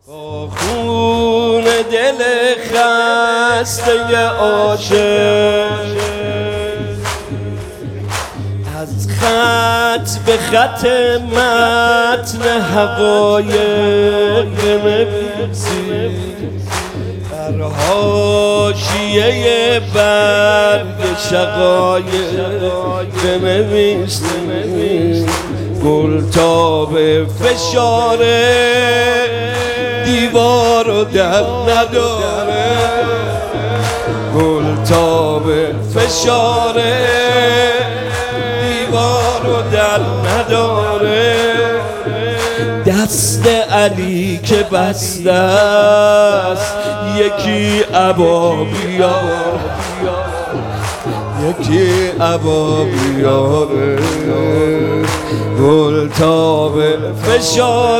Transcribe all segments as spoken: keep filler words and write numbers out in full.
با خون دل خسته عاشق از خط به خط متن حقایق بنویسی، بر حاشیه برگ شقایق بنویسی. گل تا به فشار دیوار و در نداره، گل تا به فشار دیوار و در نداره. دست علی که بسته است یکی عبا بیار، یکی عبا بیاره. گل تا به فشار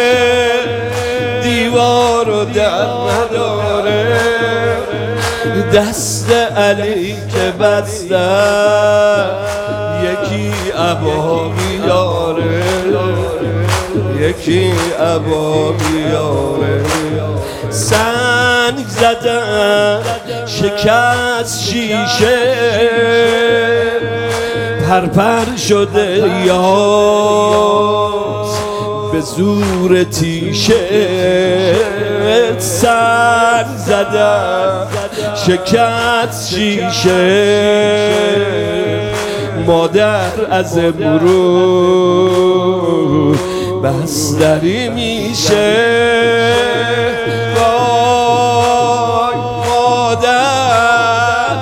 دیوار و در نداره. دست علی که بسته یکی عبا بیاره، یکی عبا بیاره. سنگ زدن شکست شیشه، پرپر شده یاس به زور تیشه. سنگ زدن شکست شیشه، مادر از امروز بستری میشه. وای مادر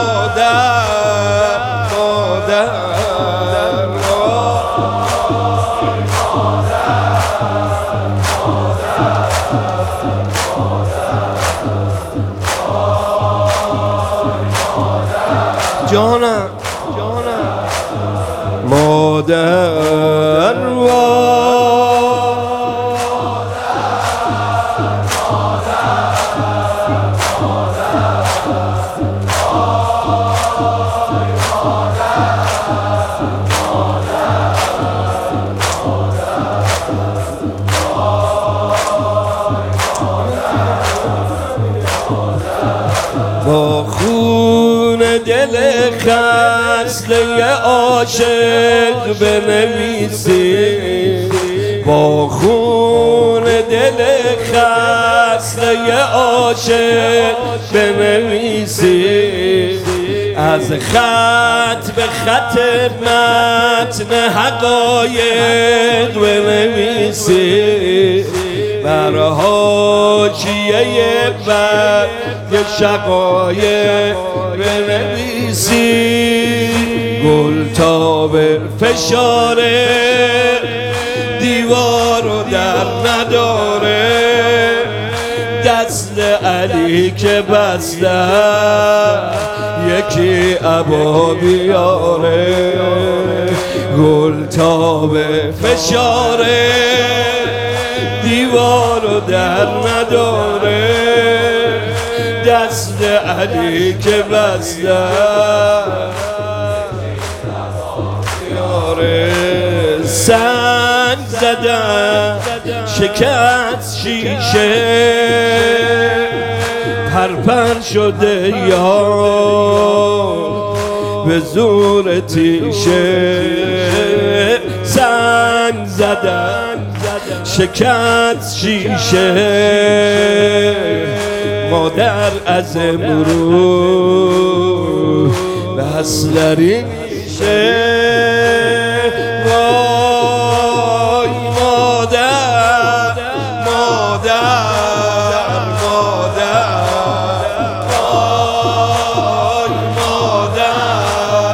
مادر مادر جانم جانم مادر با خون دل خسته عاشق بنویسی، با خون دل خسته عاشق بنویسی. از خط به خط متن حقایق بنویسی، بر حاشیه برگ شقایق بنویسی. گل تا به فشار دیوار و در نداره. دست علی که بسته یکی عبا بیاره. گل تا به فشار دیوار و در نداره. دست علی که بسته یاره. سنگ زدن شکست شیشه، پرپر شده یار به زور تیشه. سنگ زدن شکست شیشه، مادر از امروز بستری میشه. وای مادر مادر مادر وای مادر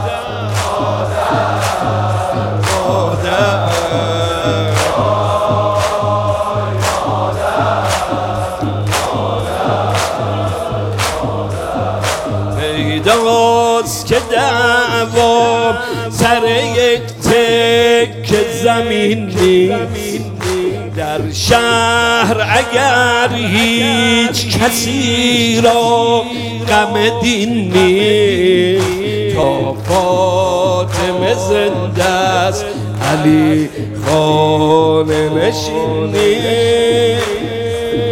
پیداست که دعوام سر یک تک زمین نیست. در شهر اگر هیچ کسی را غم دین نیست، تا فاطمه زنده است علی خانه نشینی.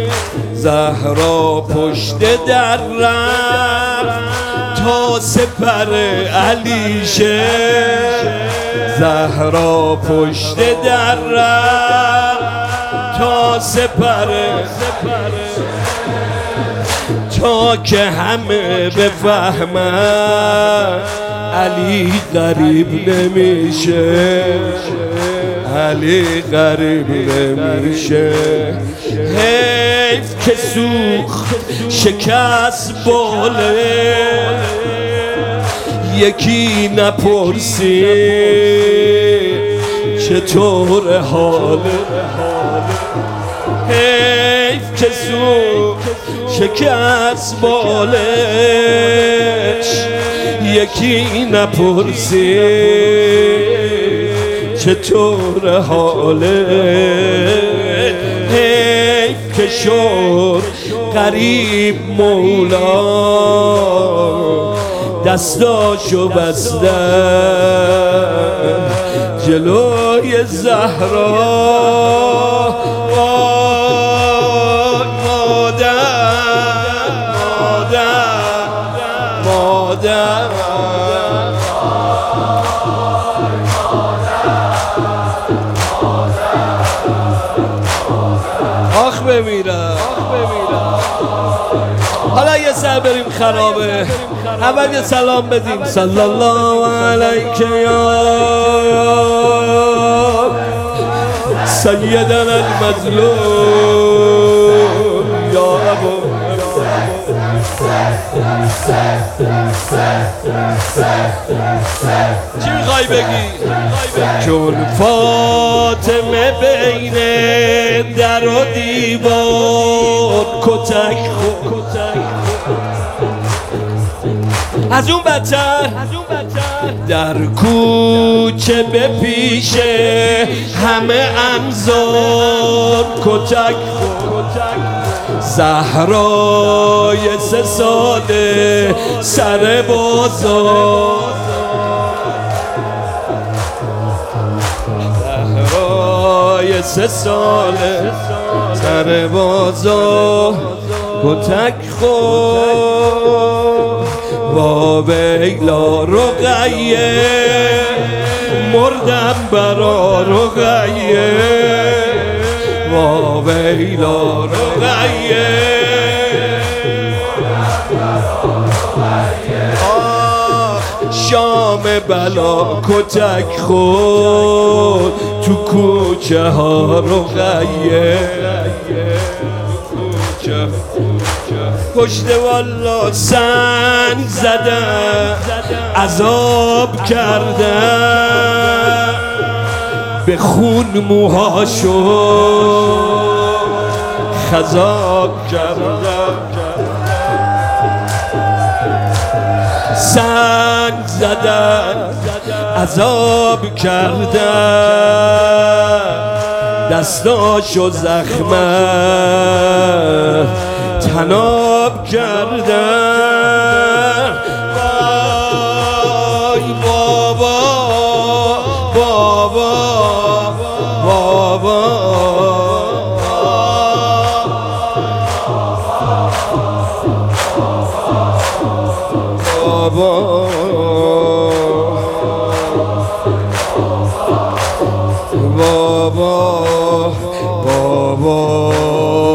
زهرا پشت در رفت تا سپر علیشه، زهرا پشت در رفت تا سپر، تا که همه بفهمن علی غریب نمیشه، علی غریب نمیشه. حیف که سوخت شکست باله، یکی نپرسی چطور حاله. حیف که سوخت شکست بالش، یکی نپرسی چطور حاله. حیف که شد غریب مولا دستاشو بستن جلوی زهرا. مادر مادر مادر آخ بمیرم. حالا یه سر بریم خرابه، اول یه سلام بدیم. صلی الله علیک یا سیدنا المظلوم یا ابو. چی میخوای بگی؟ چون فاطمه بین در و دیوار کتک خورد، از اون بدتر در کوچه به پیشه همه انظار کتک خورد. زهرای سه ساله سر بازار، زهرای سه ساله سر بازار کتک خورد. با بیلا رقیه مردم برا رقیه، با بیلا رقیه. آخ شام بلا کتک خورد تو کوچه ها رقیه، پشت والا سنگ زدن عذاب کردن، به خون موهاشو خضاب کردن. سنگ زدن عذاب کردن، دستاشو زخمه تناب کردن. وای بابا بابا بابا بابا بابا بابا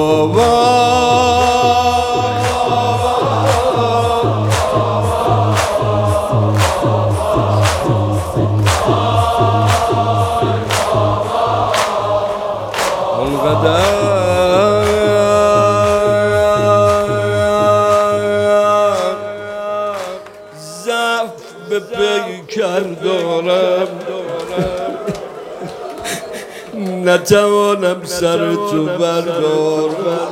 زف به پیکر دارم، نتوانم سر تو بردارم.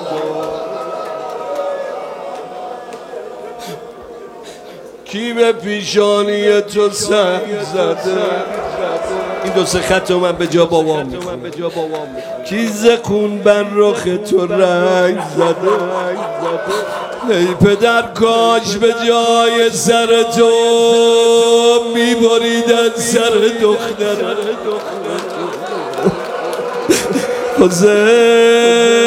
کی به پیشانی تو سنگ زده؟ این دو سه خط رو من به جا بابام میکنم. کی زخون بر رخ تو رنگ زده؟ ای پدر کاش به جای سر تو میبریدن سر دختر حسین.